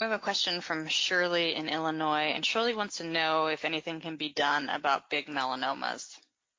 We have a question from Shirley in Illinois, and Shirley wants to know if anything can be done about big melanomas.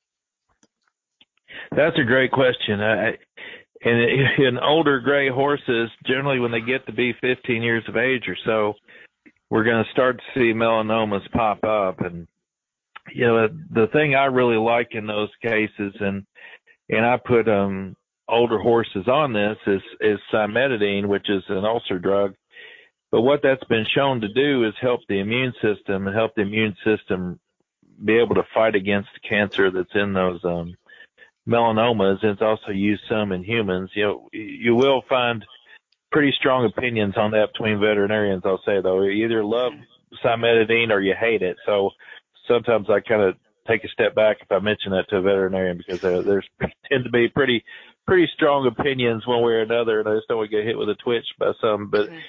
That's a great question. And in older gray horses, generally when they get to be 15 years of age or so, we're going to start to see melanomas pop up. And, you know, the thing I really like in those cases, and I put older horses on this, is cimetidine, which is an ulcer drug. But what that's been shown to do is help the immune system and help the immune system be able to fight against the cancer that's in those melanomas. And it's also used some in humans. You know, you will find pretty strong opinions on that between veterinarians, I'll say, though. You either love cimetidine or you hate it. So sometimes I kind of take a step back if I mention that to a veterinarian, because there's tend to be pretty strong opinions one way or another, and I just don't want to get hit with a twitch by some.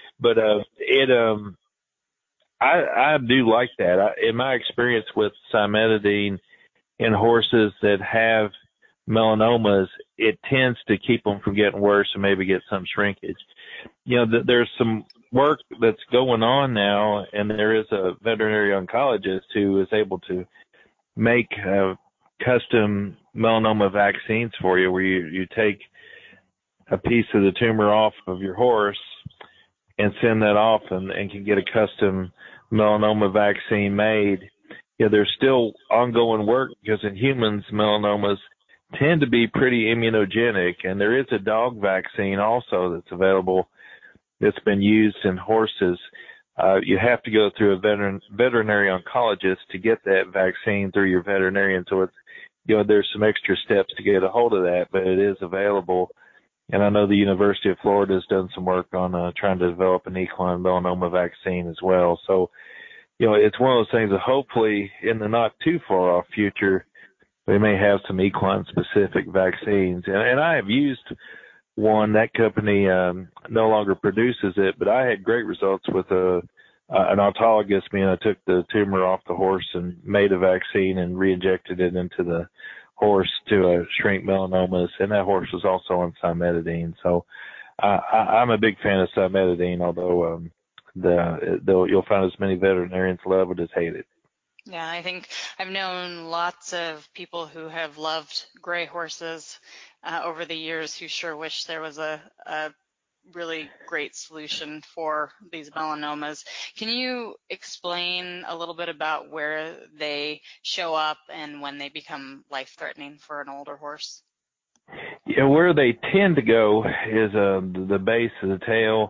I do like that. In my experience with cimetidine in horses that have melanomas, it tends to keep them from getting worse and maybe get some shrinkage. You know, there's some work that's going on now, and there is a veterinary oncologist who is able to make custom melanoma vaccines for you, where you take a piece of the tumor off of your horse and send that off and can get a custom melanoma vaccine made. Yeah, there's still ongoing work, because in humans, melanomas tend to be pretty immunogenic, and there is a dog vaccine also that's available that's been used in horses. You have to go through a veterinary oncologist to get that vaccine through your veterinarian. So it's, you know, there's some extra steps to get a hold of that, but it is available. And I know the University of Florida has done some work on trying to develop an equine melanoma vaccine as well. So, you know, it's one of those things that hopefully in the not too far off future, we may have some equine specific vaccines. And I have used one. That company no longer produces it, but I had great results with an autologous, meaning I took the tumor off the horse and made a vaccine and re-injected it into the horse to shrink melanomas, and that horse was also on cimetidine. So I'm a big fan of cimetidine, although you'll find as many veterinarians love it as hate it. Yeah, I think I've known lots of people who have loved gray horses over the years who sure wish there was a really great solution for these melanomas. Can you explain a little bit about where they show up and when they become life-threatening for an older horse? Yeah, where they tend to go is the base of the tail.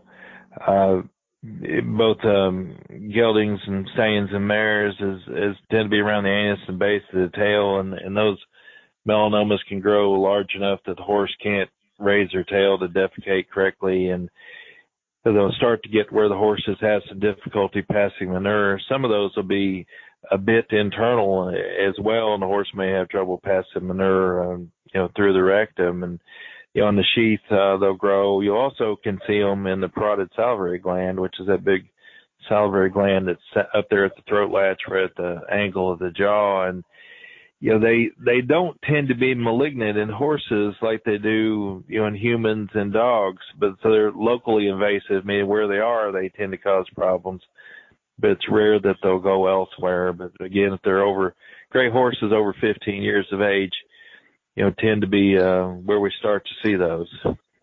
Both geldings and steins and mares is tend to be around the anus and base of the tail, and those melanomas can grow large enough that the horse can't raise their tail to defecate correctly, and so they'll start to get where the horses have some difficulty passing manure. Some of those will be a bit internal as well, and the horse may have trouble passing manure, through the rectum, and on the sheath they'll grow. You also can see them in the parotid salivary gland, which is that big salivary gland that's up there at the throat latch, right at the angle of the jaw, and they don't tend to be malignant in horses like they do, in humans and dogs, but so they're locally invasive, meaning where they are, they tend to cause problems, but it's rare that they'll go elsewhere. But again, if they're gray horses over 15 years of age, tend to be where we start to see those.